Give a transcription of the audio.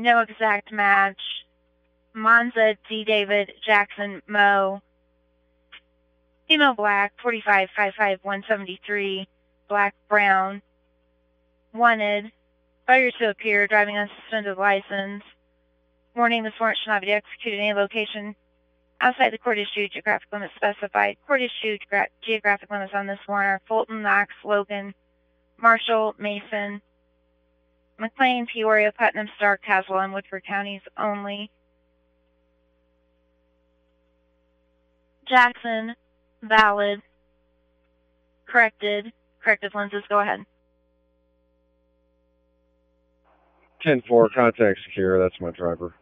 No exact match. Monza, D. David, Jackson, Mo. Female black, 45, 55, 173. Black, brown. Wanted. Failure to appear, driving on suspended license. Warning, this warrant shall not be executed in any location outside the court-issued geographic limits specified. Court-issued geographic limits on this warrant are Fulton, Knox, Logan, Marshall, Mason, McLean, Peoria, Putnam, Stark, Tazewell, and Woodford counties only. Jackson, valid. Corrected. Corrective lenses, go ahead. 10-4, contact secure. That's my driver.